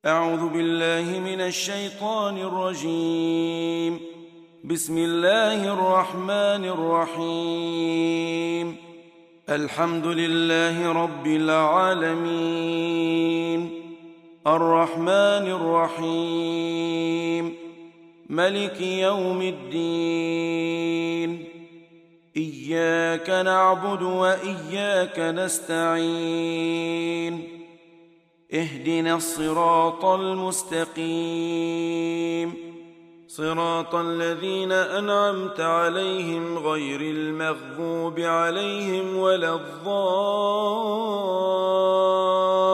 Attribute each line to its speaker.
Speaker 1: أعوذ بالله من الشيطان الرجيم. بسم الله الرحمن الرحيم. الحمد لله رب العالمين، الرحمن الرحيم، ملك يوم الدين. إياك نعبد وإياك نستعين. اهدنا الصراط المستقيم، صراط الذين أنعمت عليهم غير المغضوب عليهم ولا الضالين.